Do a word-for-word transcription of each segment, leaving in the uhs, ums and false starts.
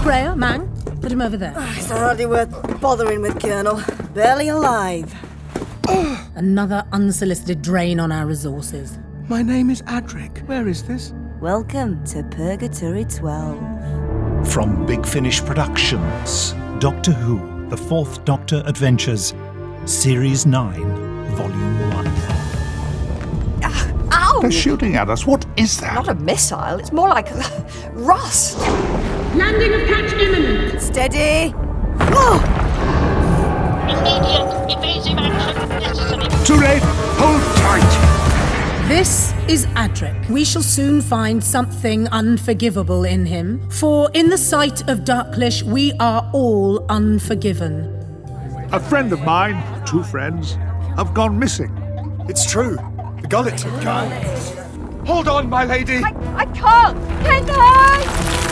Greyer, Mang, put him over there. Oh, it's hardly worth bothering with, Colonel. Barely alive. Another unsolicited drain on our resources. My name is Adric. Where is this? Welcome to Purgatory twelve. From Big Finish Productions, Doctor Who, The Fourth Doctor Adventures, Series nine, Volume one. Uh, ow! They're shooting at us. What is that? Not a missile. It's more like rust. Landing of catch imminent. Steady. Oh! Immediate evasive action necessary. Too late. Hold tight. This is Adric. We shall soon find something unforgivable in him, for in the sight of Darklish we are all unforgiven. A friend of mine, two friends, have gone missing. It's true. The gullets have gone. Hold on, my lady. I, I can't. Can I?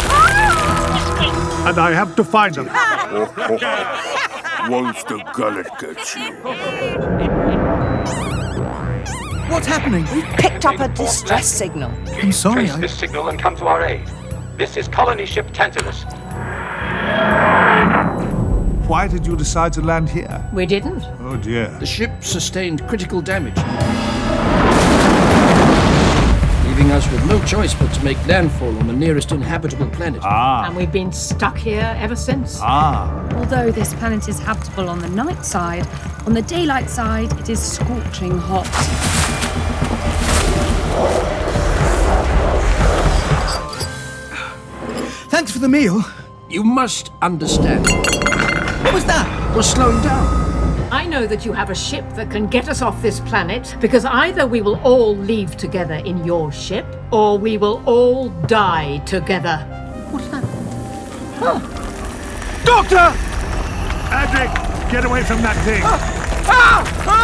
Ah! And I have to find them. Once the gullet gets you. What's happening? We've picked up a distress signal. I'm sorry. Trace I... this signal and come to our aid. This is colony ship Tantalus. Why did you decide to land here? We didn't. Oh dear. The ship sustained critical damage, leaving us with no choice but to make landfall on the nearest inhabitable planet. Ah. And we've been stuck here ever since. Ah. Although this planet is habitable on the night side, on the daylight side it is scorching hot. Thanks for the meal. You must understand. What was that? We're slowing down. I know that you have a ship that can get us off this planet, because either we will all leave together in your ship, or we will all die together. What's that? Huh. Doctor! Adric, get away from that thing. Ah!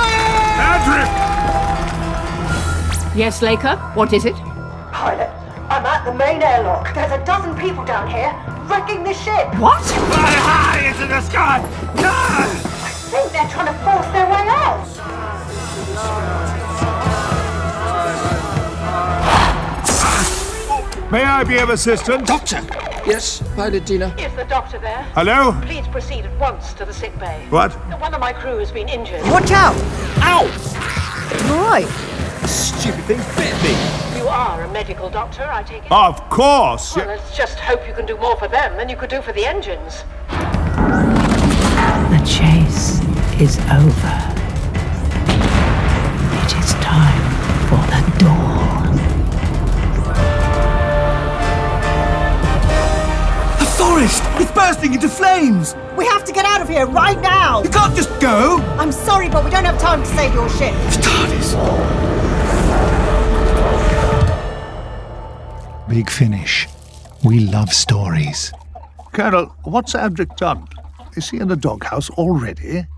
Adric! Yes, Laker? What is it? Pilot, I'm at the main airlock. There's a dozen people down here wrecking the ship. What? Fly high into the sky! Ah! I think they're trying to force their way out. May I be of assistance? Doctor! Yes, Pilot Dina. Is the doctor there? Hello? Please proceed at once to the sick bay. What? One of my crew has been injured. Watch out! Ow! You all right? Stupid thing bit me. You are a medical doctor, I take it? Of course! Well, let's just hope you can do more for them than you could do for the engines. The chase is over. It is time for the dawn. The forest! It's bursting into flames! We have to get out of here right now! You can't just go! I'm sorry, but we don't have time to save your ship. The TARDIS! Big Finish. We love stories. Colonel, what's Adric done? Is he in the doghouse already?